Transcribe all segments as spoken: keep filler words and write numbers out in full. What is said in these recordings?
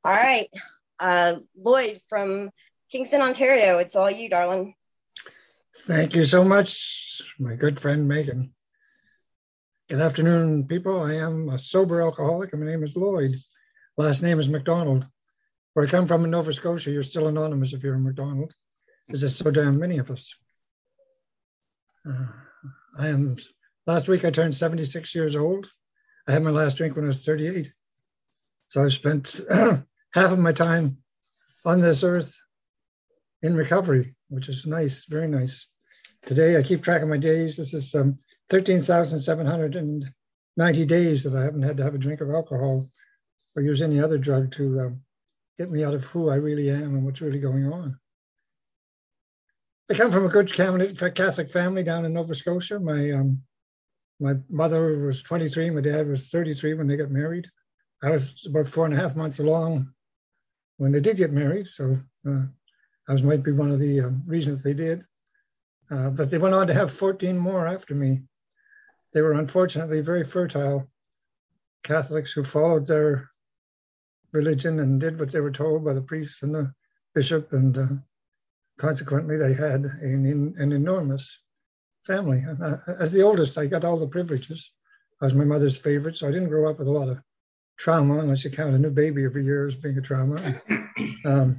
All right. Uh, Lloyd from Kingston, Ontario. It's all you, darling. Thank you so much, my good friend Megan. Good afternoon, people. I am a sober alcoholic, and my name is Lloyd. Last name is McDonald. Where I come from in Nova Scotia, you're still anonymous if you're a McDonald. There's just so damn many of us. Uh, I am. Last week I turned seventy-six years old. I had my last drink when I was thirty-eight. So I've spent half of my time on this earth in recovery, which is nice, very nice. Today I keep track of my days. This is um, thirteen thousand seven hundred ninety days that I haven't had to have a drink of alcohol or use any other drug to um, get me out of who I really am and what's really going on. I come from a good Catholic family down in Nova Scotia. My um, my mother was twenty-three, my dad was thirty-three when they got married. I was about four and a half months along when they did get married, so uh, I was might be one of the um, reasons they did. Uh, but they went on to have fourteen more after me. They were unfortunately very fertile Catholics who followed their religion and did what they were told by the priests and the bishop, and uh, consequently they had an, an enormous family. And, uh, as the oldest, I got all the privileges. I was my mother's favorite, so I didn't grow up with a lot of trauma, unless you count a new baby every year as being a trauma. Um,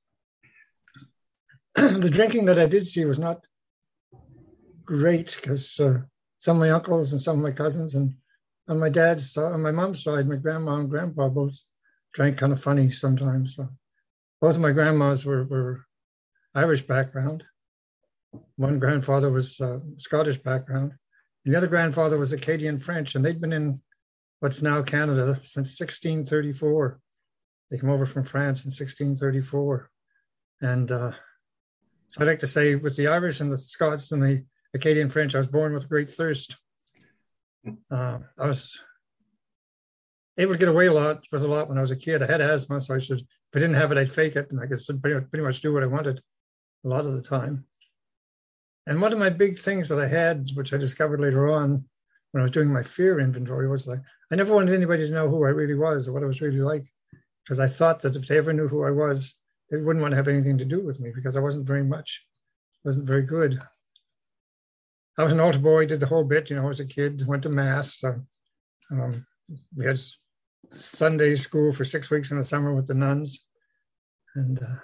the drinking that I did see was not great, because uh, some of my uncles and some of my cousins, and on my dad's side, on my mom's side, my grandma and grandpa both drank kind of funny sometimes. So both of my grandmas were, were Irish background. One grandfather was uh, Scottish background. And the other grandfather was Acadian French, and they'd been in what's now Canada since sixteen thirty-four. They came over from France in sixteen thirty-four. And uh, so I'd like to say with the Irish and the Scots and the Acadian French, I was born with great thirst. Uh, I was able to get away a lot with a lot when I was a kid. I had asthma, so I should, if I didn't have it, I'd fake it, and I could pretty much, pretty much do what I wanted a lot of the time. And one of my big things that I had, which I discovered later on when I was doing my fear inventory, was like, I never wanted anybody to know who I really was or what I was really like, because I thought that if they ever knew who I was, they wouldn't want to have anything to do with me, because I wasn't very much, wasn't very good. I was an altar boy, did the whole bit, you know, as a kid, went to mass. So, um, we had Sunday school for six weeks in the summer with the nuns. And uh,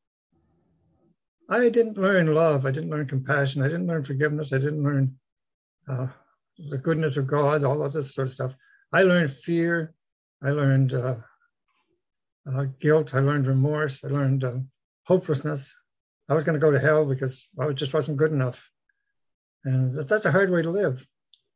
I didn't learn love. I didn't learn compassion. I didn't learn forgiveness. I didn't learn uh, the goodness of God, all of this sort of stuff. I learned fear. I learned uh, uh, guilt. I learned remorse. I learned uh, hopelessness. I was going to go to hell because I just wasn't good enough. And that's a hard way to live.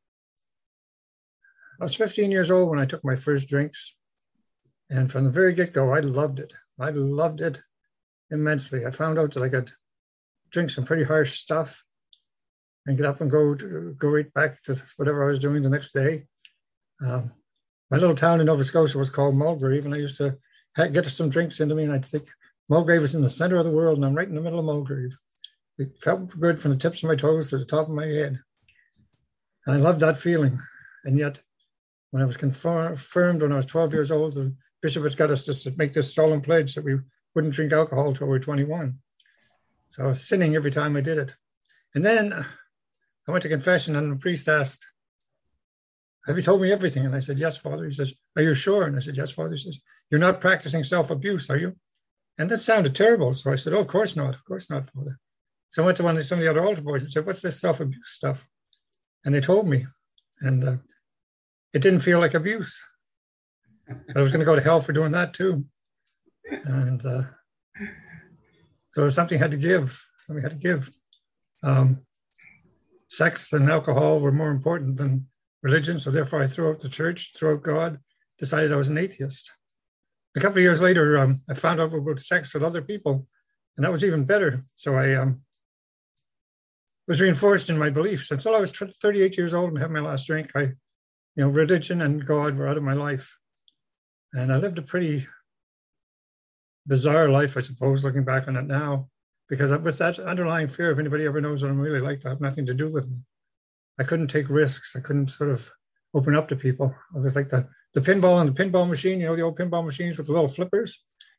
I was fifteen years old when I took my first drinks. And from the very get-go, I loved it. I loved it immensely. I found out that I could drink some pretty harsh stuff and get up and go to, go right back to whatever I was doing the next day. Um, my little town in Nova Scotia was called Mulgrave, and I used to get some drinks into me, and I'd think Mulgrave is in the center of the world, and I'm right in the middle of Mulgrave. It felt good from the tips of my toes to the top of my head. And I loved that feeling. And yet, when I was confirmed when I was twelve years old, the bishop had got us to make this solemn pledge that we wouldn't drink alcohol until we were twenty-one. So I was sinning every time I did it. And then I went to confession, and the priest asked, have you told me everything? And I said, yes, Father. He says, are you sure? And I said, yes, Father. He says, you're not practicing self-abuse, are you? And that sounded terrible. So I said, oh, of course not. Of course not, Father. So I went to one of some of the other altar boys and said, what's this self-abuse stuff? And they told me. And uh, it didn't feel like abuse. I was going to go to hell for doing that too. And uh, so something had to give. Something had to give. Um, sex and alcohol were more important than religion. So therefore I threw out the church, threw out God, decided I was an atheist. A couple of years later, um, I found out about sex with other people, and that was even better. So I um, was reinforced in my beliefs. Until I was thirty-eight years old and had my last drink, I, you know, religion and God were out of my life. And I lived a pretty bizarre life, I suppose, looking back on it now, because with that underlying fear, if anybody ever knows what I'm really like, to have nothing to do with me. I couldn't take risks. I couldn't sort of open up to people. I was like the, the pinball and the pinball machine, you know, the old pinball machines with the little flippers.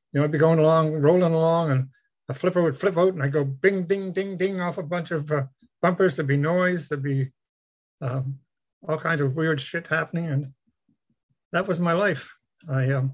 You know, I'd be going along, rolling along, and a flipper would flip out, and I'd go bing, ding, ding, ding off a bunch of uh, bumpers. There'd be noise. There'd be um, all kinds of weird shit happening, and that was my life. I um,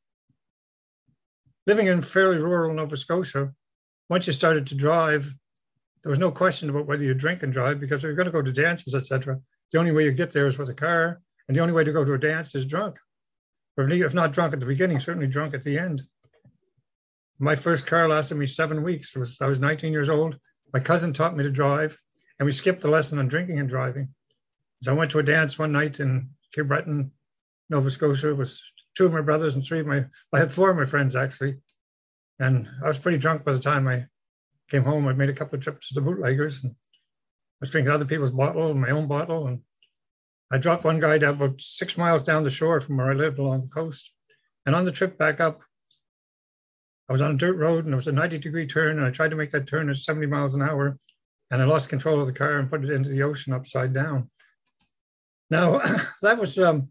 living in fairly rural Nova Scotia. Once you started to drive, there was no question about whether you drink and drive, because if you're going to go to dances, et cetera, the only way you get there is with a car, and the only way to go to a dance is drunk. Or if not drunk at the beginning, certainly drunk at the end. My first car lasted me seven weeks. It was, I was nineteen years old. My cousin taught me to drive, and we skipped the lesson on drinking and driving. So I went to a dance one night in Cape Breton, Nova Scotia, with two of my brothers and three of my, I had four of my friends actually. And I was pretty drunk by the time I came home. I made a couple of trips to the bootleggers, and I was drinking other people's bottle and my own bottle. And I dropped one guy down about six miles down the shore from where I lived along the coast. And on the trip back up, I was on a dirt road, and it was a ninety degree turn, and I tried to make that turn at seventy miles an hour, and I lost control of the car and put it into the ocean upside down. Now, that was, um,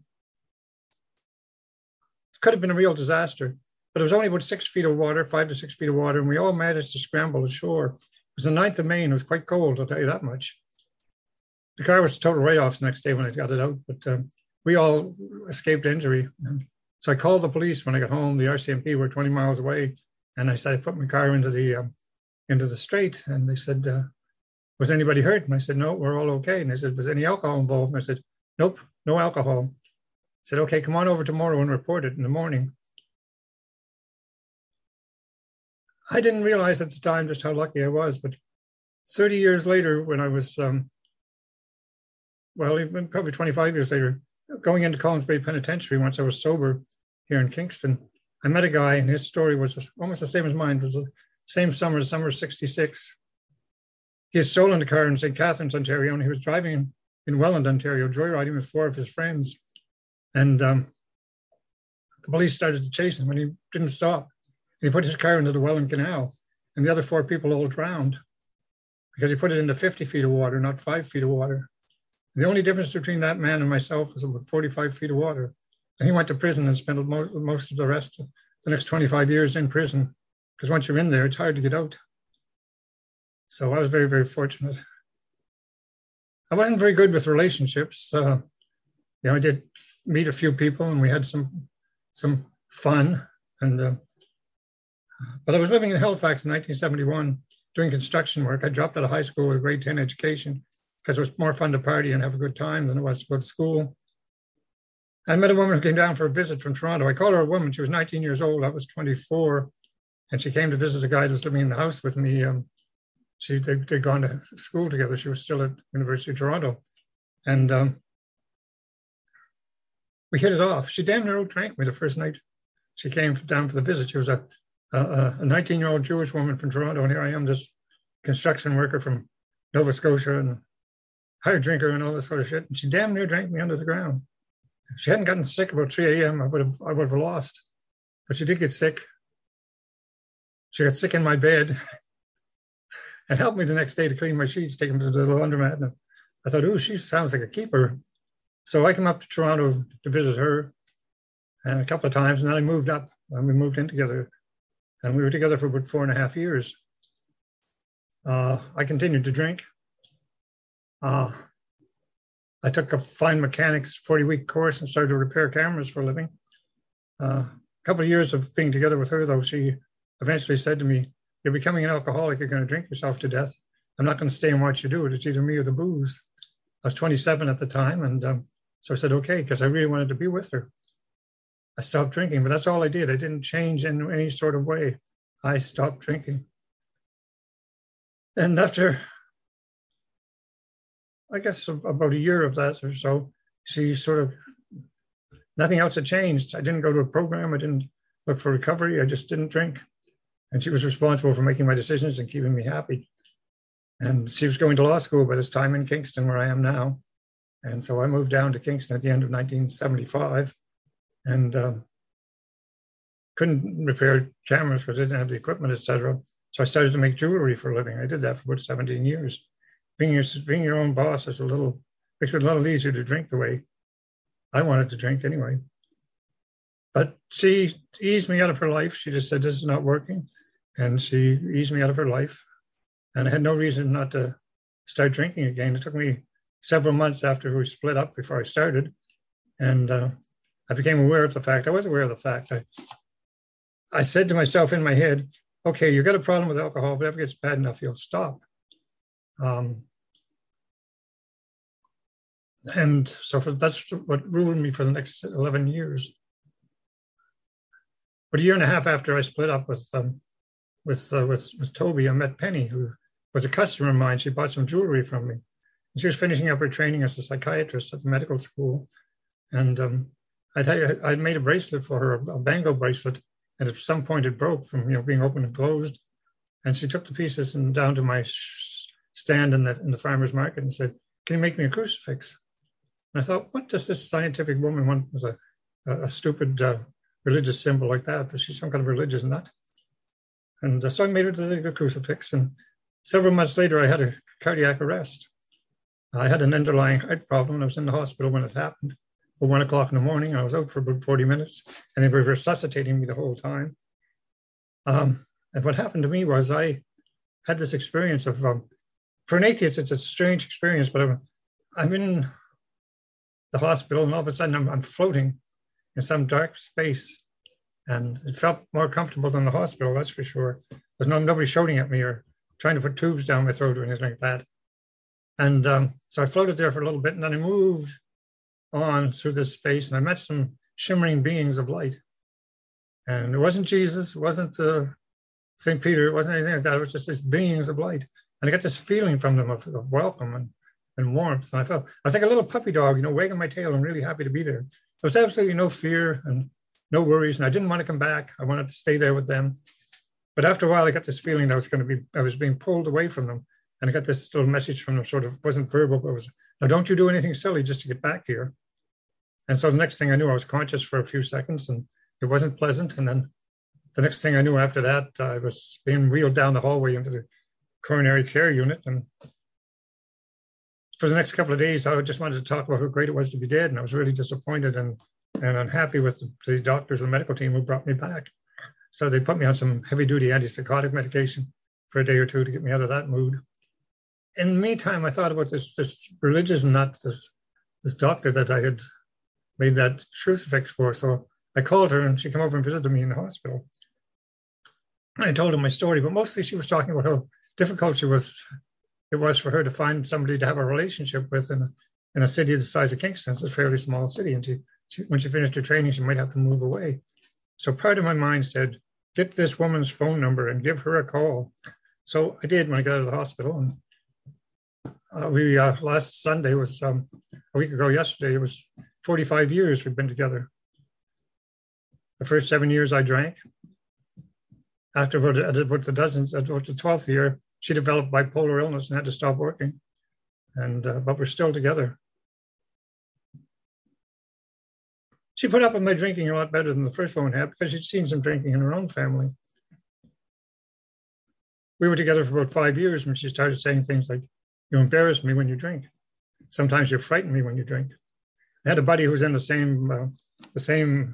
could have been a real disaster, but it was only about six feet of water, five to six feet of water, and we all managed to scramble ashore. It was the ninth of May, and it was quite cold, I'll tell you that much. The car was a total write-off the next day when I got it out, but um, we all escaped injury. And so I called the police when I got home. The R C M P were twenty miles away, and I said, I put my car into the um, into the strait, and they said, uh, was anybody hurt? And I said, no, we're all okay. And they said, was any alcohol involved? And I said, nope, no alcohol. I said, okay, come on over tomorrow and report it in the morning. I didn't realize at the time just how lucky I was, but thirty years later, when I was, um, well, even probably twenty-five years later, going into Collins Bay Penitentiary, once I was sober here in Kingston, I met a guy, and his story was almost the same as mine. It was the same summer, summer sixty-six. He had stolen a car in Saint Catharines, Ontario, and he was driving in Welland, Ontario, joyriding with four of his friends. And um, the police started to chase him, and he didn't stop. He put his car into the Welland Canal, and the other four people all drowned because he put it into fifty feet of water, not five feet of water. The only difference between that man and myself was about forty-five feet of water. And he went to prison and spent most of the rest of the next twenty-five years in prison, because once you're in there, it's hard to get out. So I was very, very fortunate. I wasn't very good with relationships. Uh, you know, I did meet a few people, and we had some some fun. And uh, but I was living in Halifax in nineteen seventy-one, doing construction work. I dropped out of high school with a grade ten education because it was more fun to party and have a good time than it was to go to school. I met a woman who came down for a visit from Toronto. I call her a woman. She was nineteen years old. I was twenty-four. And she came to visit a guy that was living in the house with me. Um, she, they, they'd gone to school together. She was still at University of Toronto. And um, we hit it off. She damn near drank me the first night she came down for the visit. She was a a nineteen-year-old Jewish woman from Toronto, and here I am, this construction worker from Nova Scotia and hard drinker and all this sort of shit. And she damn near drank me under the ground. If she hadn't gotten sick about three a.m., I would have I would have lost. But she did get sick. She got sick in my bed and helped me the next day to clean my sheets, take them to the laundromat. And I thought, oh, she sounds like a keeper. So I came up to Toronto to visit her and a couple of times, and then I moved up, and we moved in together. And we were together for about four and a half years. Uh, I continued to drink. Uh, I took a fine mechanics forty-week course and started to repair cameras for a living. Uh, a couple of years of being together with her, though, she eventually said to me, you're becoming an alcoholic, you're going to drink yourself to death. I'm not going to stay and watch you do it. It's either me or the booze. I was twenty-seven at the time, and um, so I said, okay, because I really wanted to be with her. I stopped drinking, but that's all I did. I didn't change in any sort of way. I stopped drinking. And after, I guess, about a year of that or so, she sort of, nothing else had changed. I didn't go to a program. I didn't look for recovery. I just didn't drink. And she was responsible for making my decisions and keeping me happy. And she was going to law school by this time in Kingston, where I am now. And so I moved down to Kingston at the end of nineteen seventy-five. And um, couldn't repair cameras because I didn't have the equipment, et cetera. So I started to make jewelry for a living. I did that for about seventeen years. Being your, being your own boss is a little, makes it a little easier to drink the way I wanted to drink anyway. But she eased me out of her life. She just said, this is not working. And she eased me out of her life. And I had no reason not to start drinking again. It took me several months after we split up before I started. And uh, I became aware of the fact. I was aware of the fact. I, I said to myself in my head, okay, you got a problem with alcohol. If it ever gets bad enough, you'll stop. Um, and so for, that's what ruined me for the next eleven years. But a year and a half after I split up with um, with, uh, with with Toby, I met Penny, who was a customer of mine. She bought some jewelry from me. And she was finishing up her training as a psychiatrist at the medical school. And um, I tell you, I made a bracelet for her, a bangle bracelet, and at some point it broke from you know being open and closed. And she took the pieces and down to my stand in the in the farmer's market and said, "Can you make me a crucifix?" And I thought, what does this scientific woman want with a a, a stupid uh, religious symbol like that? But she's some kind of religious nut. And uh, so I made her the crucifix. And several months later, I had a cardiac arrest. I had an underlying heart problem. And I was in the hospital when it happened. At one o'clock in the morning, I was out for about forty minutes, and they were resuscitating me the whole time. Um, and what happened to me was I had this experience of, um, for an atheist, it's a strange experience, but I'm, I'm in the hospital, and all of a sudden I'm, I'm floating in some dark space. And it felt more comfortable than the hospital, that's for sure. There's no nobody shouting at me or trying to put tubes down my throat or anything like that. And um, so I floated there for a little bit, and then I moved on through this space, and I met some shimmering beings of light. And it wasn't Jesus, it wasn't uh, Saint Peter, it wasn't anything like that. It was just these beings of light. And I got this feeling from them of, of welcome and, and warmth. And I felt, I was like a little puppy dog, you know, wagging my tail and really happy to be there. There was absolutely no fear and no worries. And I didn't want to come back. I wanted to stay there with them. But after a while, I got this feeling that I was going to be, I was being pulled away from them. And I got this little message from them, sort of, wasn't verbal, but it was, now don't you do anything silly just to get back here. And so the next thing I knew, I was conscious for a few seconds, and it wasn't pleasant. And then the next thing I knew after that, uh, I was being wheeled down the hallway into the coronary care unit. And for the next couple of days, I just wanted to talk about how great it was to be dead. And I was really disappointed and, and unhappy with the, the doctors and medical team who brought me back. So they put me on some heavy duty antipsychotic medication for a day or two to get me out of that mood. In the meantime, I thought about this, this religious nut, this, this doctor that I had made that crucifix for. So I called her, and she came over and visited me in the hospital. I told her my story, but mostly she was talking about how difficult she was, it was for her to find somebody to have a relationship with in a, in a city the size of Kingston. It's a fairly small city. And she, she, when she finished her training, she might have to move away. So part of my mind said, get this woman's phone number and give her a call. So I did when I got out of the hospital. And Uh, we uh, last Sunday was um, a week ago yesterday. It was forty-five years we've been together. The first seven years I drank. After about, about the dozens, about the twelfth year, she developed bipolar illness and had to stop working. And uh, but we're still together. She put up with my drinking a lot better than the first woman had, because she'd seen some drinking in her own family. We were together for about five years when she started saying things like, "You embarrass me when you drink. Sometimes you frighten me when you drink." I had a buddy who was in the same uh, the same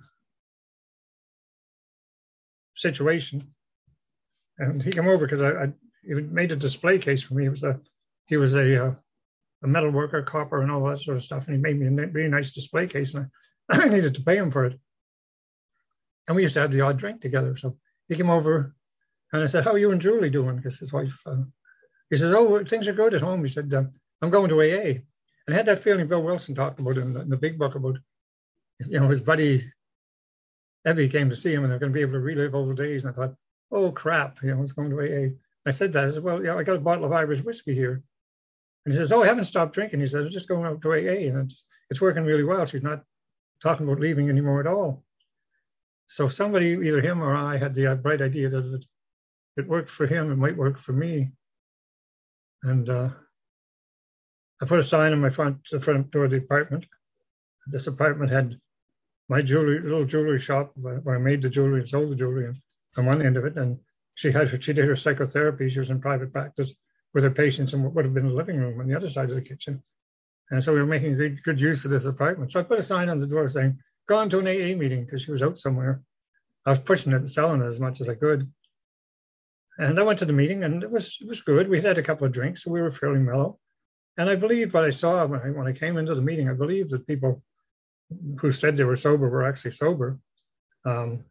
situation, and he came over because I, I he made a display case for me. He was a he was a uh, a metal worker, copper, and all that sort of stuff, and he made me a really nice display case, and I, I needed to pay him for it. And we used to have the odd drink together. So he came over, and I said, "How are you and Julie doing?" Because his wife. Uh, He said, "Oh, things are good at home." He said, um, "I'm going to A A." And I had that feeling Bill Wilson talked about in the, in the big book about, you know, his buddy Evie came to see him and they're going to be able to relive old days. And I thought, oh, crap, you know, he's going to A A. I said that. I said, "Well, yeah, I got a bottle of Irish whiskey here." And he says, "Oh, I haven't stopped drinking." He said, "I'm just going out to A A and it's it's working really well. She's not talking about leaving anymore at all." So somebody, either him or I, had the bright idea that it, it worked for him, it might work for me. And uh, I put a sign on my front, the front door of the apartment. This apartment had my jewelry, little jewelry shop where I made the jewelry and sold the jewelry on one end of it. And she had, she did her psychotherapy. She was in private practice with her patients in what would have been the living room on the other side of the kitchen. And so we were making good, good use of this apartment. So I put a sign on the door saying, gone to an A A meeting because she was out somewhere. I was pushing it and selling it as much as I could. And I went to the meeting, and it was it was good. We had a couple of drinks, so we were fairly mellow. And I believed what I saw when I when I came into the meeting. I believed that people who said they were sober were actually sober. Um,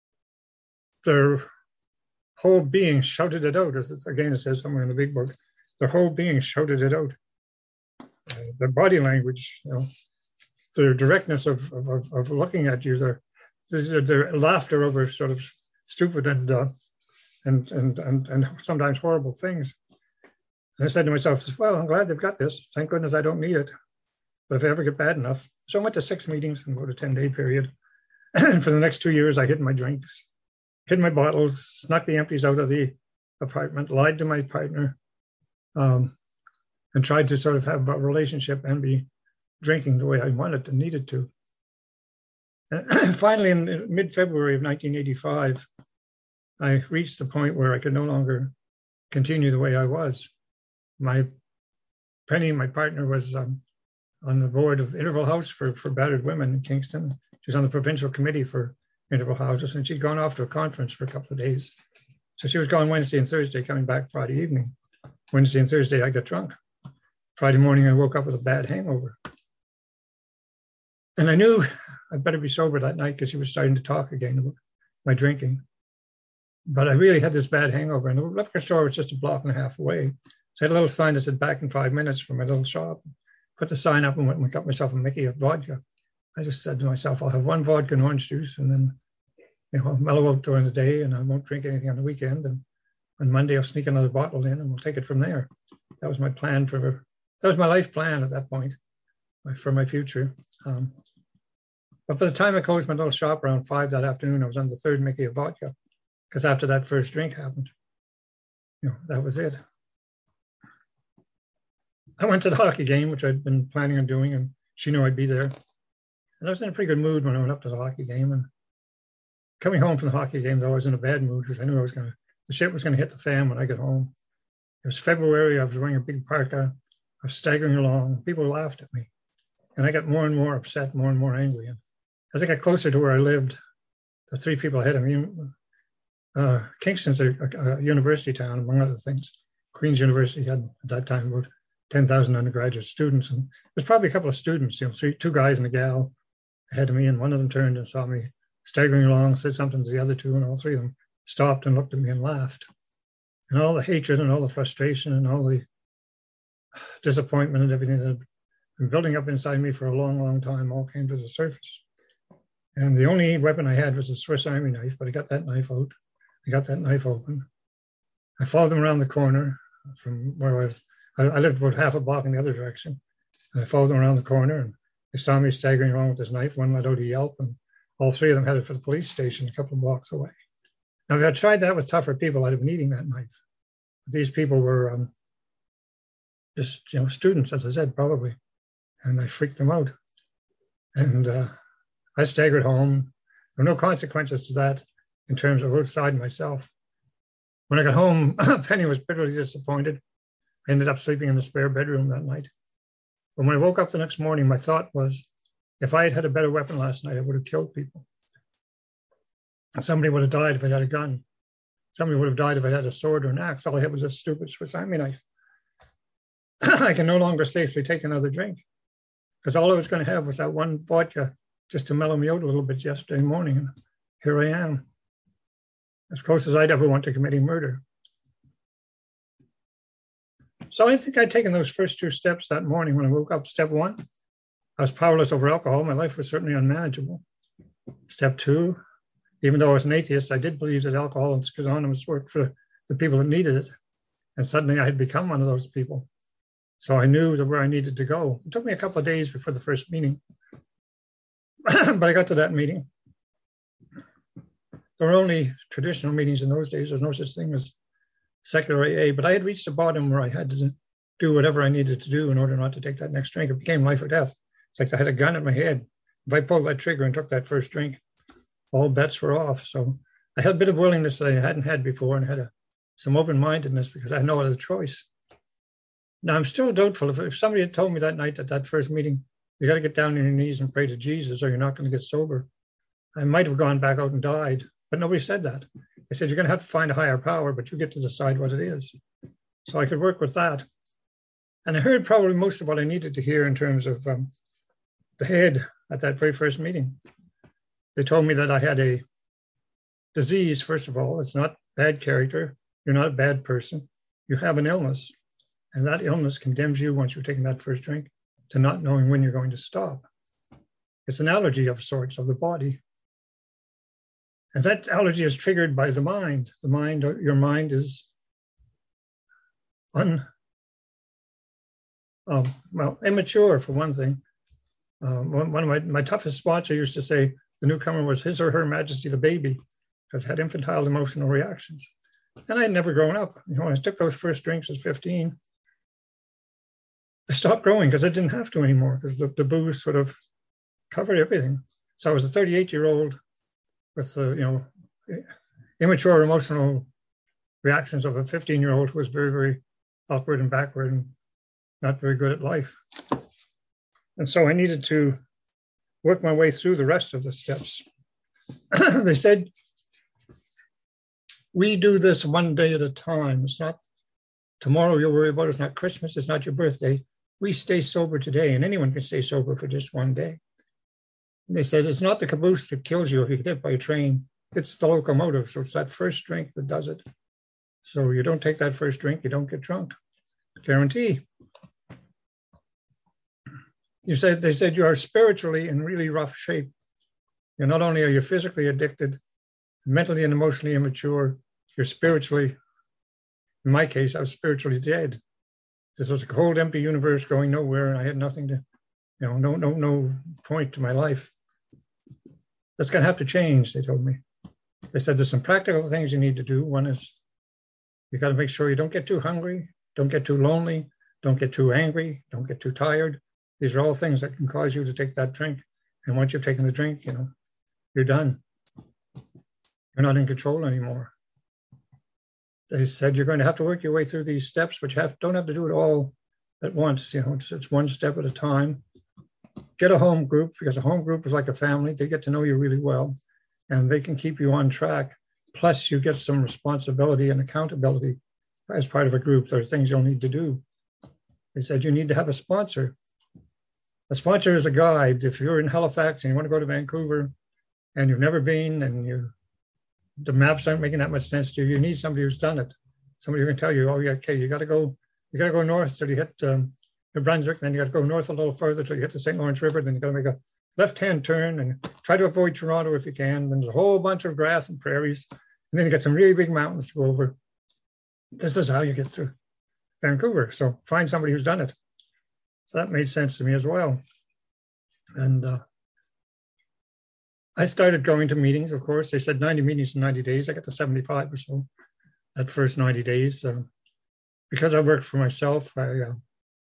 their whole being shouted it out, as it's, again it says somewhere in the big book. Their whole being shouted it out. Uh, their body language, you know, their directness of of, of looking at you, their, their their laughter over sort of stupid and uh, and and and and sometimes horrible things. And I said to myself, well, I'm glad they've got this. Thank goodness I don't need it. But if I ever get bad enough. So I went to six meetings in about a ten-day period. And for the next two years, I hid my drinks, hid my bottles, snuck the empties out of the apartment, lied to my partner, um, and tried to sort of have a relationship and be drinking the way I wanted and needed to. And finally, in mid-February of nineteen eighty-five, I reached the point where I could no longer continue the way I was. My Penny, my partner, was um, on the board of Interval House for, for battered women in Kingston. She was on the provincial committee for Interval Houses, and she'd gone off to a conference for a couple of days. So she was gone Wednesday and Thursday, coming back Friday evening. Wednesday and Thursday, I got drunk. Friday morning, I woke up with a bad hangover. And I knew I'd better be sober that night because she was starting to talk again about my drinking. But I really had this bad hangover, and the liquor store was just a block and a half away. So I had a little sign that said back in five minutes from my little shop. Put the sign up and went and got myself a Mickey of vodka. I just said to myself, I'll have one vodka and orange juice, and then, you know, I'll mellow out during the day, and I won't drink anything on the weekend. And on Monday, I'll sneak another bottle in, and we'll take it from there. That was my plan for, that was my life plan at that point for my future. Um, but by the time I closed my little shop around five that afternoon, I was on the third Mickey of vodka, because after that first drink happened, you know, that was it. I went to the hockey game, which I'd been planning on doing, and she knew I'd be there. And I was in a pretty good mood when I went up to the hockey game. And coming home from the hockey game, though, I was in a bad mood because I knew I was going to, the shit was going to hit the fan when I got home. It was February. I was wearing a big parka. I was staggering along. People laughed at me. And I got more and more upset, more and more angry. And as I got closer to where I lived, the three people ahead of me, uh, Kingston's a, a, a university town, among other things. Queen's University had, at that time, about ten thousand undergraduate students. And there's probably a couple of students, you know, three, two guys and a gal ahead of me. And one of them turned and saw me staggering along, said something to the other two, and all three of them stopped and looked at me and laughed. And all the hatred and all the frustration and all the disappointment and everything that had been building up inside me for a long, long time all came to the surface. And the only weapon I had was a Swiss Army knife, but I got that knife out. I got that knife open. I followed them around the corner from where I was. I lived about half a block in the other direction. And I followed them around the corner, and they saw me staggering along with this knife. One let out a yelp, and all three of them headed for the police station a couple of blocks away. Now, if I tried that with tougher people, I'd have been eating that knife. But these people were um, just, you know, students, as I said, probably. And I freaked them out. And uh, I staggered home. There were no consequences to that in terms of outside myself. When I got home, Penny was bitterly disappointed. I ended up sleeping in the spare bedroom that night. But when I woke up the next morning, my thought was, if I had had a better weapon last night, I would have killed people. Somebody would have died if I had a gun. Somebody would have died if I had a sword or an axe. All I had was a stupid Swiss Army knife. I can no longer safely take another drink because all I was going to have was that one vodka just to mellow me out a little bit yesterday morning. And here I am, as close as I'd ever want to committing murder. So I think I'd taken those first two steps that morning when I woke up. Step one, I was powerless over alcohol. My life was certainly unmanageable. Step two, even though I was an atheist, I did believe that Alcoholics Anonymous worked for the people that needed it. And suddenly I had become one of those people. So I knew that where I needed to go. It took me a couple of days before the first meeting. But I got to that meeting. There were only traditional meetings in those days. There's no such thing as secular A A, but I had reached a bottom where I had to do whatever I needed to do in order not to take that next drink. It became life or death. It's like I had a gun in my head. If I pulled that trigger and took that first drink, all bets were off. So I had a bit of willingness that I hadn't had before, and had a, some open-mindedness because I had no other choice. Now, I'm still doubtful. If, if somebody had told me that night at that first meeting You got to get down on your knees and pray to Jesus, or you're not going to get sober. I might have gone back out and died, but nobody said that. They said, you're going to have to find a higher power, but you get to decide what it is. So I could work with that. And I heard probably most of what I needed to hear in terms of um, the head at that very first meeting. They told me that I had a disease, first of all. It's not bad character. You're not a bad person. You have an illness. And that illness condemns you, once you've taken that first drink, to not knowing when you're going to stop. It's an allergy of sorts of the body. And that allergy is triggered by the mind. The mind, your mind is un, um, well, immature, for one thing. Um, one, one of my, my toughest spots, I used to say the newcomer was His or Her Majesty the baby, because it had infantile emotional reactions. And I had never grown up. You know, when I took those first drinks at fifteen, I stopped growing because I didn't have to anymore, because the, the booze sort of covered everything. So I was a thirty-eight-year-old with, uh, you know, immature emotional reactions of a fifteen-year-old who was very, very awkward and backward and not very good at life. And so I needed to work my way through the rest of the steps. They said, we do this one day at a time. It's not tomorrow you'll worry about it. It's not Christmas. It's not your birthday. We stay sober today, and anyone can stay sober for just one day. And they said, it's not the caboose that kills you if you get hit by a train. It's the locomotive. So it's that first drink that does it. So you don't take that first drink, you don't get drunk. Guarantee. You said, they said you are spiritually in really rough shape. You're not only are you physically addicted, mentally and emotionally immature, you're spiritually, in my case, I was spiritually dead. This was a cold, empty universe going nowhere, and I had nothing to, you know, no, no, no point to my life. That's going to have to change, they told me. They said there's some practical things you need to do. One is you got to make sure you don't get too hungry, don't get too lonely, don't get too angry, don't get too tired. These are all things that can cause you to take that drink. And once you've taken the drink, you know, you're done. You're not in control anymore. They said you're going to have to work your way through these steps, but you have don't have to do it all at once. You know, it's, it's one step at a time. Get a home group, because a home group is like a family. They get to know you really well, and they can keep you on track. Plus, you get some responsibility and accountability as part of a group. There are things you'll need to do. They said you need to have a sponsor. A sponsor is a guide. If you're in Halifax and you want to go to Vancouver and you've never been and you the maps aren't making that much sense to you, you need somebody who's done it. Somebody who can tell you, oh yeah, okay, you got to go, you got to go north till you hit um, New Brunswick, and then you got to go north a little further till you hit the Saint Lawrence River, then you got to make a left-hand turn and try to avoid Toronto if you can. Then there's a whole bunch of grass and prairies, and then you got some really big mountains to go over. This is how you get through Vancouver. So find somebody who's done it. So that made sense to me as well. And uh, I started going to meetings, of course. They said ninety meetings in ninety days. I got to seventy-five or so that first ninety days. Uh, because I worked for myself, I uh,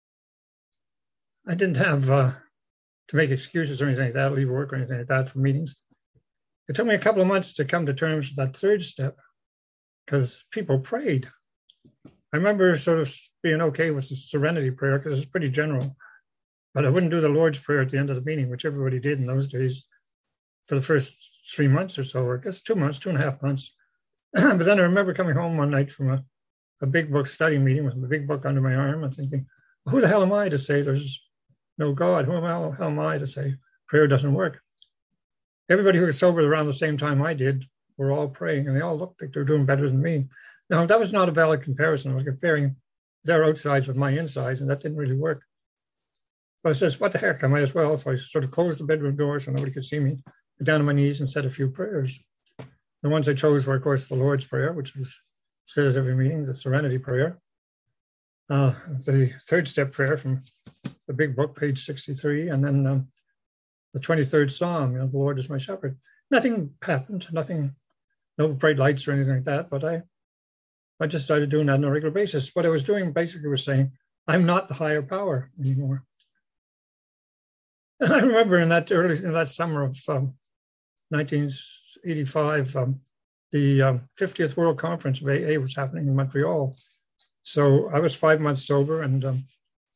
I didn't have uh, to make excuses or anything like that, leave work or anything like that for meetings. It took me a couple of months to come to terms with that third step, because people prayed. I remember sort of being okay with the serenity prayer, because it's pretty general, but I wouldn't do the Lord's Prayer at the end of the meeting, which everybody did in those days for the first three months or so, or I guess two months, two and a half months. But then I remember coming home one night from a, a big book study meeting with a big book under my arm and thinking, who the hell am I to say there's no God? Who the hell, hell am I to say prayer doesn't work? Everybody who was sober around the same time I did were all praying, and they all looked like they were doing better than me. Now, that was not a valid comparison. I was comparing their outsides with my insides, and that didn't really work. But I says, what the heck, I might as well. So I sort of closed the bedroom door so nobody could see me, got down on my knees and said a few prayers. The ones I chose were, of course, the Lord's Prayer, which was said at every meeting, the Serenity Prayer. Uh, the third step prayer from the big book, page sixty-three, and then um, the twenty-third Psalm, you know, the Lord is my shepherd. Nothing happened, nothing, no bright lights or anything like that, but I I just started doing that on a regular basis. What I was doing basically was saying, I'm not the higher power anymore. And I remember in that early, in that summer of um, nineteen eighty-five, um, the um, fiftieth World Conference of A A was happening in Montreal. So I was five months sober, and um,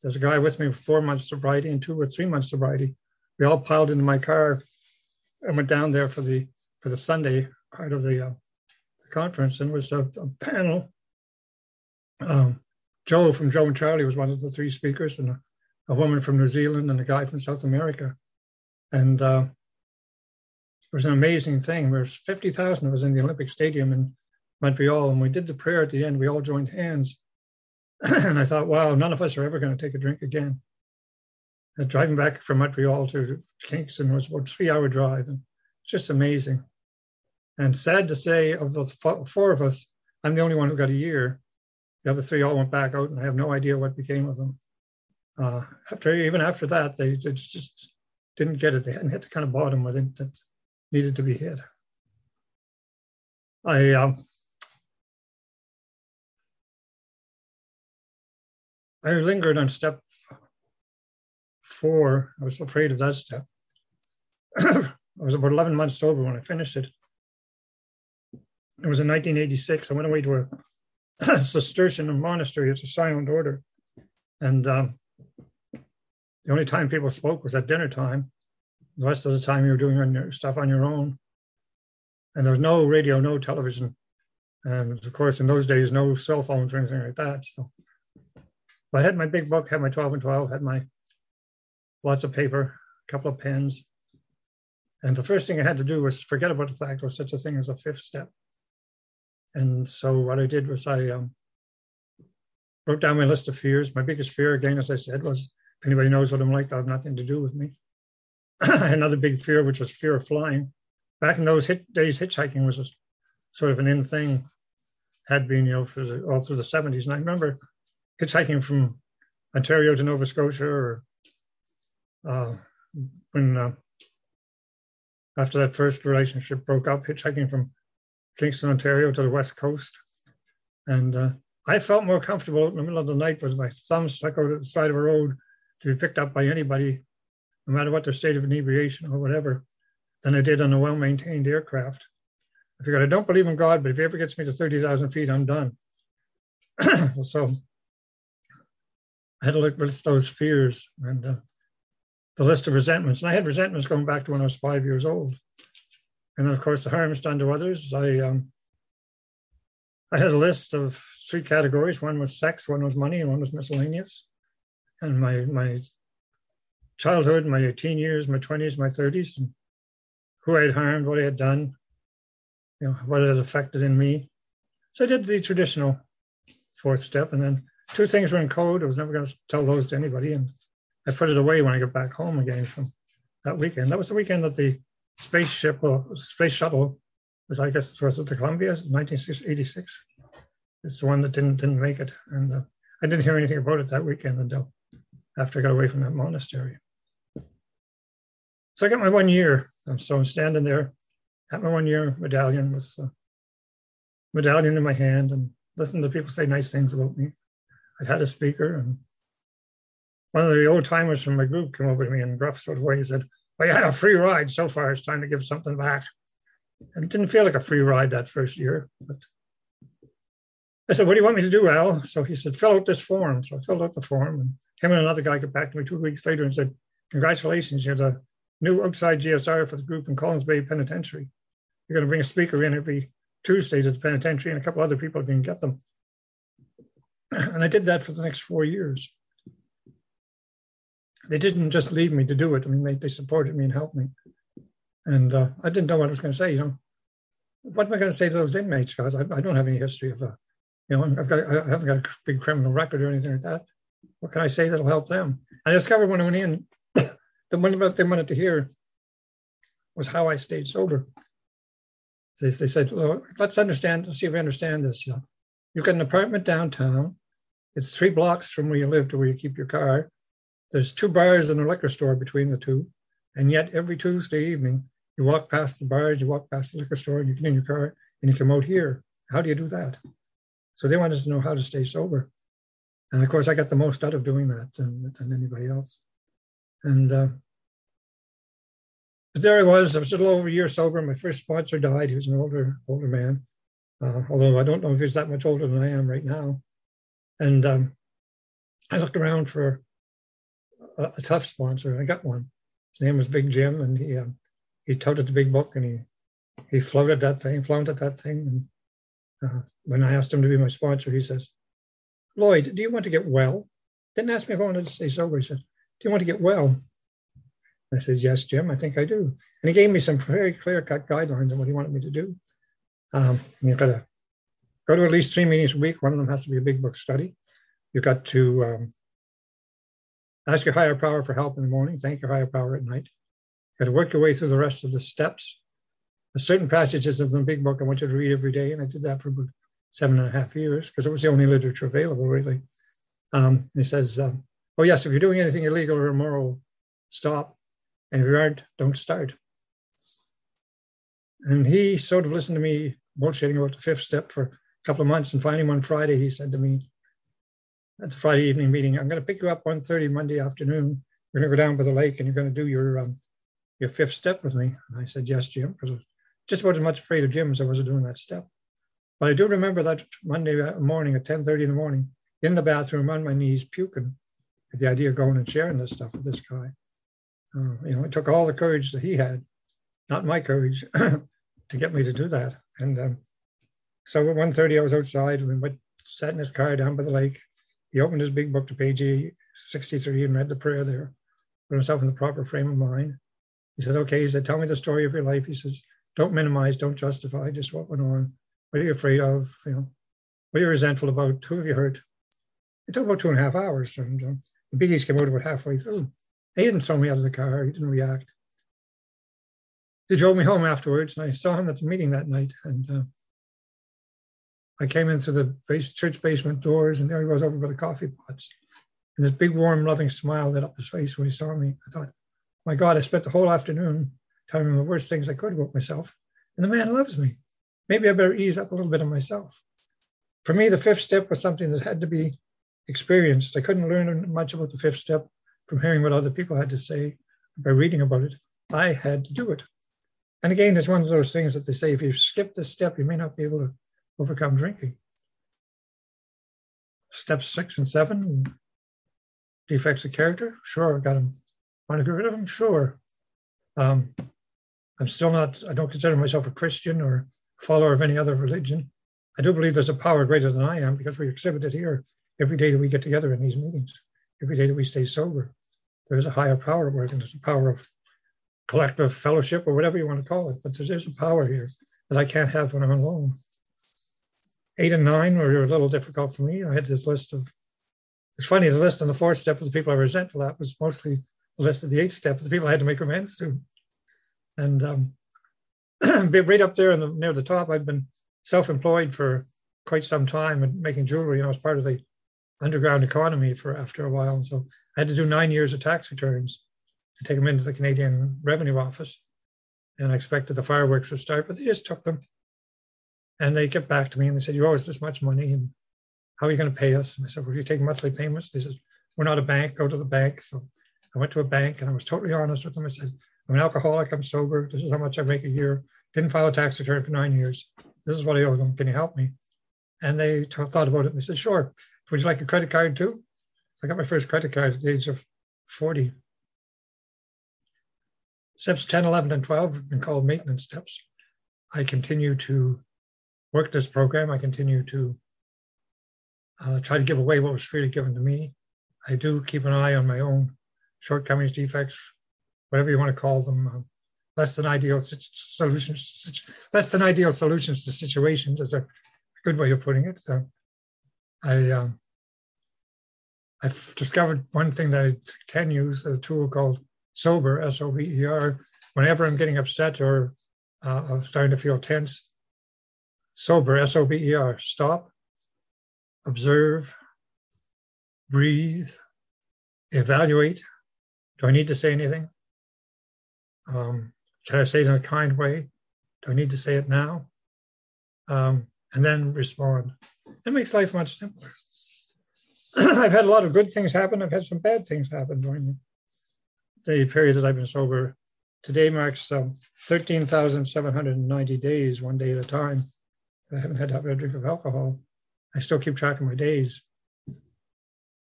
There's a guy with me with four months sobriety and two or three months sobriety. We all piled into my car and went down there for the for the Sunday part of the, uh, the conference, and it was a, a panel. Um, Joe from Joe and Charlie was one of the three speakers, and a, a woman from New Zealand and a guy from South America. And uh, it was an amazing thing. There was fifty thousand of us in the Olympic Stadium in Montreal, and we did the prayer at the end. We all joined hands. And I thought, wow, none of us are ever going to take a drink again. And driving back from Montreal to Kingston was about a three-hour drive, and it's just amazing. And sad to say, of the four of us, I'm the only one who got a year. The other three all went back out, and I have no idea what became of them. Uh, after even after that, they, they just didn't get it. They hadn't hit the kind of bottom where they that needed to be hit. I um, I lingered on step four. I was afraid of that step. I was about eleven months sober when I finished it. It was in nineteen eighty-six. I went away to a Cistercian monastery. It's a silent order. And um, the only time people spoke was at dinner time. The rest of the time you were doing your stuff on your own. And there was no radio, no television. And of course, in those days, no cell phones or anything like that. So I had my big book, had my twelve and twelve, had my lots of paper, a couple of pens. And the first thing I had to do was forget about the fact there was such a thing as a fifth step. And so what I did was I um, wrote down my list of fears. My biggest fear, again, as I said, was if anybody knows what I'm like, they'll have nothing to do with me. Another big fear, which was fear of flying. Back in those hit days, hitchhiking was a, sort of an in thing, had been, you know, for the, all through the seventies. And I remember hitchhiking from Ontario to Nova Scotia, or uh, when uh, after that first relationship broke up, hitchhiking from Kingston, Ontario to the West Coast. And uh, I felt more comfortable in the middle of the night with my thumb stuck out at the side of a road to be picked up by anybody, no matter what their state of inebriation or whatever, than I did on a well-maintained aircraft. I figured, I don't believe in God, but if he ever gets me to thirty thousand feet, I'm done. So I had to look at those fears and uh, the list of resentments. And I had resentments going back to when I was five years old. And then, of course, the harms done to others. I um, I had a list of three categories. One was sex, one was money, and one was miscellaneous. And my my childhood, my teen years, my twenties, my thirties, and who I had harmed, what I had done, you know, what it had affected in me. So I did the traditional fourth step. And then two things were in code. I was never going to tell those to anybody. And I put it away when I got back home again from that weekend. That was the weekend that the spaceship or space shuttle was, I guess, was it the Columbia, nineteen eighty-six. It's the one that didn't didn't make it, and uh, I didn't hear anything about it that weekend until after I got away from that monastery. So I got my one year. So I'm standing there, got my one year medallion with a medallion in my hand, and listening to people say nice things about me. I'd had a speaker, and one of the old timers from my group came over to me in a gruff sort of way. He said, "Well, you had a free ride so far. It's time to give something back." And it didn't feel like a free ride that first year. But I said, "What do you want me to do, Al?" So he said, "Fill out this form." So I filled out the form, and him and another guy got back to me two weeks later and said, "Congratulations, you're the new outside G S R for the group in Collins Bay Penitentiary. You're going to bring a speaker in every Tuesday to the penitentiary, and a couple other people can get them." And I did that for the next four years. They didn't just leave me to do it. I mean, they, they supported me and helped me. And uh, I didn't know what I was going to say, you know. What am I going to say to those inmates, guys? I, I don't have any history of, a, you know, I've got, I haven't got a big criminal record or anything like that. What can I say that'll help them? I discovered when I went in, the one they wanted to hear was how I stayed sober. They, they said, well, let's understand, let's see if we understand this. You know, you've got an apartment downtown. It's three blocks from where you live to where you keep your car. There's two bars and a liquor store between the two. And yet every Tuesday evening, you walk past the bars, you walk past the liquor store, and you get in your car, and you come out here. How do you do that? So they wanted to know how to stay sober. And of course, I got the most out of doing that than, than anybody else. And uh, but there I was. I was a little over a year sober. My first sponsor died. He was an older, older man. Uh, although I don't know if he's that much older than I am right now. And um, I looked around for a, a tough sponsor, and I got one. His name was Big Jim, and he um, he toted the big book, and he he floated that thing, flaunted that thing. And uh, when I asked him to be my sponsor, he says, "Lloyd, do you want to get well?" Didn't ask me if I wanted to stay sober. He said, "Do you want to get well?" I said, "Yes, Jim, I think I do." And he gave me some very clear-cut guidelines on what he wanted me to do. Um, you've got to go to at least three meetings a week. One of them has to be a big book study. You've got to um, ask your higher power for help in the morning, thank your higher power at night. You've got to work your way through the rest of the steps. There's certain passages of the big book I want you to read every day, and I did that for about seven and a half years because it was the only literature available, really. Um, he says, um, oh yes, if you're doing anything illegal or immoral, stop. And if you aren't, don't start. And he sort of listened to me bullshitting about the fifth step for a couple of months. And finally, one Friday, he said to me at the Friday evening meeting, "I'm going to pick you up one thirty Monday afternoon. We're going to go down by the lake and you're going to do your um, your fifth step with me." And I said, "Yes, Jim," because I was just about as much afraid of Jim as I was of doing that step. But I do remember that Monday morning at ten thirty in the morning, in the bathroom on my knees, puking at the idea of going and sharing this stuff with this guy. Uh, you know, it took all the courage that he had, not my courage, to get me to do that. And um, so at one thirty, I was outside. We went, sat in his car down by the lake. He opened his big book to page sixty-three and read the prayer there, put himself in the proper frame of mind. He said, "Okay," he said, "tell me the story of your life." He says, "Don't minimize, don't justify, just what went on. What are you afraid of? You know, what are you resentful about? Who have you hurt?" It took about two and a half hours, and uh, the biggies came out about halfway through. He didn't throw me out of the car. He didn't react. He drove me home afterwards, and I saw him at the meeting that night. And uh, I came in through the base, church basement doors, and there he was over by the coffee pots. And this big, warm, loving smile lit up his face when he saw me. I thought, my God, I spent the whole afternoon telling him the worst things I could about myself. And the man loves me. Maybe I better ease up a little bit on myself. For me, the fifth step was something that had to be experienced. I couldn't learn much about the fifth step from hearing what other people had to say, by reading about it. I had to do it. And again, there's one of those things that they say, if you skip this step, you may not be able to overcome drinking. Steps six and seven, defects of character, sure, got them. Want to get rid of them? Sure. Um, I'm still not, I don't consider myself a Christian or a follower of any other religion. I do believe there's a power greater than I am because we exhibit it here every day that we get together in these meetings. Every day that we stay sober, there's a higher power at work, and it's the power of collective fellowship or whatever you want to call it. But there's, there's a power here that I can't have when I'm alone. Eight and nine were a little difficult for me. I had this list of, it's funny, the list on the fourth step of the people I resentful at was mostly the list of the eighth step of the people I had to make amends to. And um, right up there in the, near the top, I'd been self-employed for quite some time and making jewelry, and I was part of the underground economy for after a while. And so I had to do nine years of tax returns to take them into the Canadian Revenue Office. And I expected the fireworks would start, but they just took them. And they get back to me and they said, "You owe us this much money, and how are you going to pay us?" And I said, "Well, if you take monthly payments," they said, "We're not a bank, go to the bank." So I went to a bank and I was totally honest with them. I said, "I'm an alcoholic, I'm sober, this is how much I make a year, didn't file a tax return for nine years. This is what I owe them, can you help me?" And they t- thought about it and they said, "Sure. Would you like a credit card too?" So I got my first credit card at the age of forty. Steps ten, eleven, and twelve have been called maintenance steps. I continue to work this program. I continue to uh, try to give away what was freely given to me. I do keep an eye on my own shortcomings, defects, whatever you want to call them. Uh, less than ideal solutions, less than ideal solutions to situations is a good way of putting it. Uh, I, um, I've discovered one thing that I can use, a tool called SOBER, S O B E R. Whenever I'm getting upset or uh, I'm starting to feel tense, SOBER, S O B E R, stop, observe, breathe, evaluate. Do I need to say anything? Um, can I say it in a kind way? Do I need to say it now? Um, and then respond. It makes life much simpler. I've had a lot of good things happen. I've had some bad things happen during the period that I've been sober. Today marks um, thirteen thousand seven hundred ninety days, one day at a time. I haven't had to have a drink of alcohol. I still keep track of my days.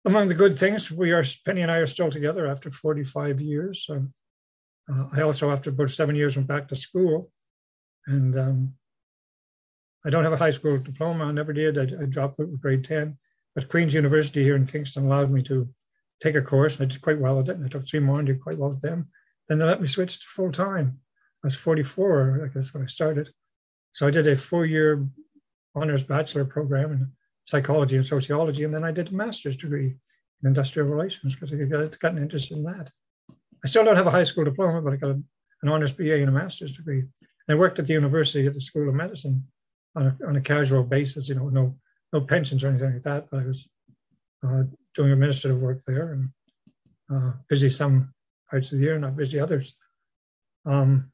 among the good things, we are, Penny and I are still together after forty-five years. Um, uh, I also, after about seven years, went back to school. And um, I don't have a high school diploma. I never did. I, I dropped out with grade ten. But Queen's University here in Kingston allowed me to take a course, and I did quite well at it. And I took three more and did quite well with them. Then they let me switch to full time. I was forty-four, I guess, when I started. So I did a four-year honors bachelor program in psychology and sociology, and then I did a master's degree in industrial relations because I got, got an interest in that. I still don't have a high school diploma, but I got a, an honors B A and a master's degree. And I worked at the university at the School of Medicine on a, on a casual basis, you know, no no pensions or anything like that, but I was uh, doing administrative work there and uh, busy some parts of the year, not busy others. Um,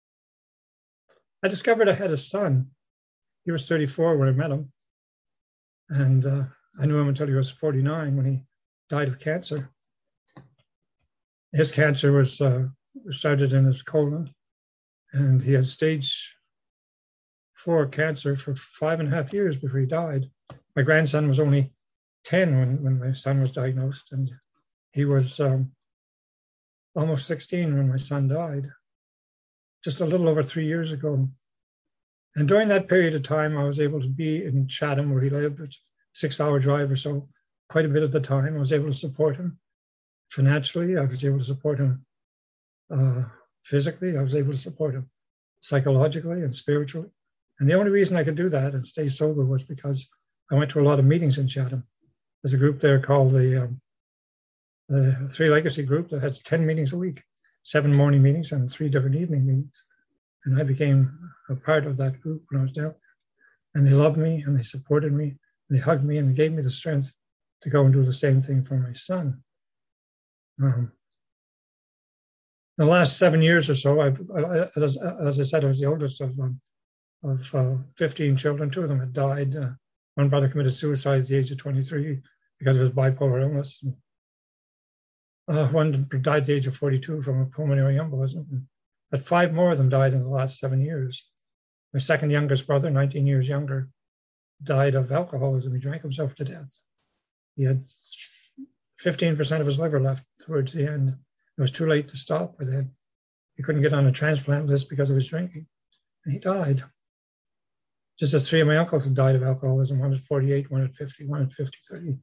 I discovered I had a son. He was thirty-four when I met him. And uh, I knew him until he was forty-nine when he died of cancer. His cancer was uh, started in his colon, and he had stage four cancer for five and a half years before he died. My grandson was only ten when, when my son was diagnosed, and he was um, almost sixteen when my son died, just a little over three years ago. And during that period of time, I was able to be in Chatham, where he lived, which six-hour drive or so, quite a bit of the time. I was able to support him financially. I was able to support him uh, physically. I was able to support him psychologically and spiritually. And the only reason I could do that and stay sober was because I went to a lot of meetings in Chatham. There's a group there called the, um, the Three Legacy Group that has ten meetings a week, seven morning meetings and three different evening meetings. And I became a part of that group when I was down there. And they loved me and they supported me and they hugged me and they gave me the strength to go and do the same thing for my son. Um, the last seven years or so, I've, I, as, as I said, I was the oldest of um, of uh, fifteen children. Two of them had died. Uh, one brother committed suicide at the age of twenty-three because of his bipolar illness. Uh, one died at the age of forty-two from a pulmonary embolism. But five more of them died in the last seven years. My second youngest brother, nineteen years younger, died of alcoholism. He drank himself to death. He had fifteen percent of his liver left towards the end. It was too late to stop, or then he couldn't get on a transplant list because of his drinking. And he died. Just as three of my uncles had died of alcoholism, one at forty-eight, one at fifty, one at fifty-three.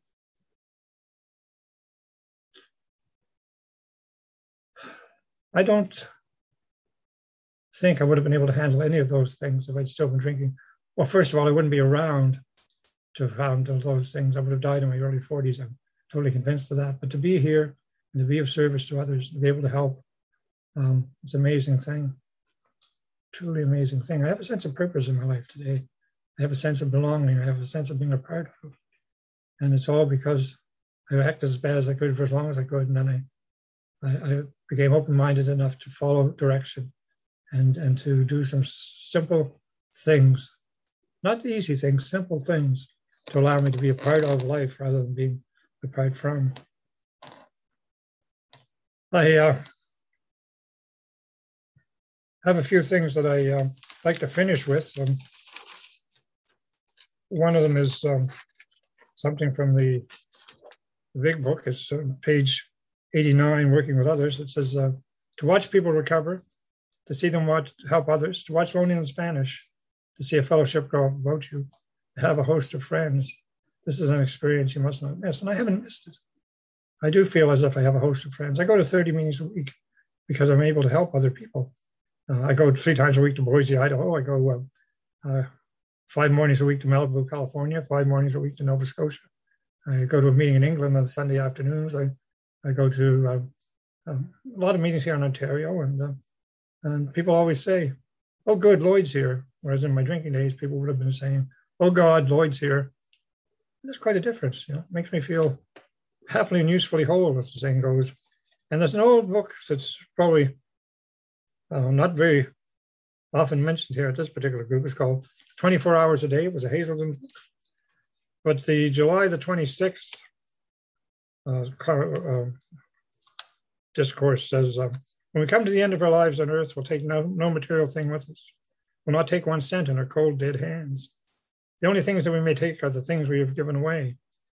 I don't think I would have been able to handle any of those things if I'd still been drinking. Well, first of all, I wouldn't be around to have handled those things. I would have died in my early forties. I'm totally convinced of that. But to be here and to be of service to others, to be able to help, um, it's an amazing thing. Truly amazing thing. I have a sense of purpose in my life today. I have a sense of belonging. I have a sense of being a part of it. And it's all because I acted as bad as I could for as long as I could. And then I, I, I became open-minded enough to follow direction and, and to do some simple things, not easy things, simple things to allow me to be a part of life rather than being apart from. I uh, have a few things that I uh, like to finish with. Um, one of them is um, something from the, the big book. It's uh, page eighty-nine, Working with Others. It says, uh, to watch people recover, to see them watch, help others, to watch Lonely in Spanish, to see a fellowship grow about you, to have a host of friends. This is an experience you must not miss. And I haven't missed it. I do feel as if I have a host of friends. I go to thirty meetings a week because I'm able to help other people. Uh, I go three times a week to Boise, Idaho. I go uh, uh, five mornings a week to Malibu, California, five mornings a week to Nova Scotia. I go to a meeting in England on Sunday afternoons. I, I go to uh, um, a lot of meetings here in Ontario, and uh, and people always say, oh, good, Lloyd's here. Whereas in my drinking days, people would have been saying, oh, God, Lloyd's here. There's quite a difference. You know, it makes me feel happily and usefully whole, as the saying goes. And there's an old book that's probably uh, not very often mentioned here at this particular group. It's called twenty-four hours a Day. It was a Hazelden book. But the July the twenty-sixth uh, car, uh, discourse says, uh, when we come to the end of our lives on earth, we'll take no, no material thing with us. We'll not take one cent in our cold, dead hands. The only things that we may take are the things we have given away.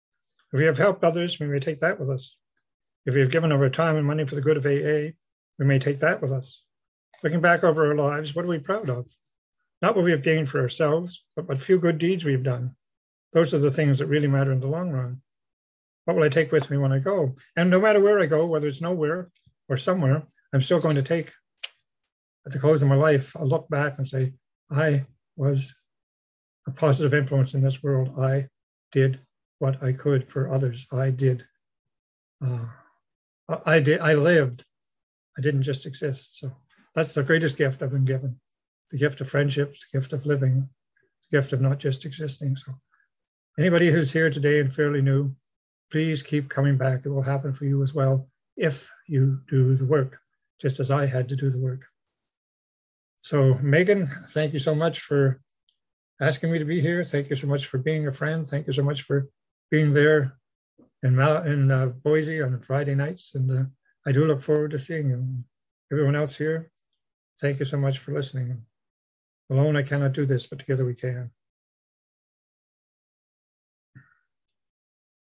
If we have helped others, we may take that with us. If we have given our time and money for the good of A A, we may take that with us. Looking back over our lives, what are we proud of? Not what we have gained for ourselves, but what few good deeds we've done. Those are the things that really matter in the long run. What will I take with me when I go? And no matter where I go, whether it's nowhere or somewhere, I'm still going to take, at the close of my life, I'll look back and say, I was a positive influence in this world. I did what I could for others. I did. Uh, I did. I lived. I didn't just exist. So that's the greatest gift I've been given. The gift of friendships, the gift of living, the gift of not just existing. So anybody who's here today and fairly new, please keep coming back. It will happen for you as well if you do the work, just as I had to do the work. So Megan, thank you so much for asking me to be here. Thank you so much for being a friend. Thank you so much for being there in, Mal- in uh, Boise on Friday nights. And uh, I do look forward to seeing you. Everyone else here, thank you so much for listening. Alone, I cannot do this, but together we can.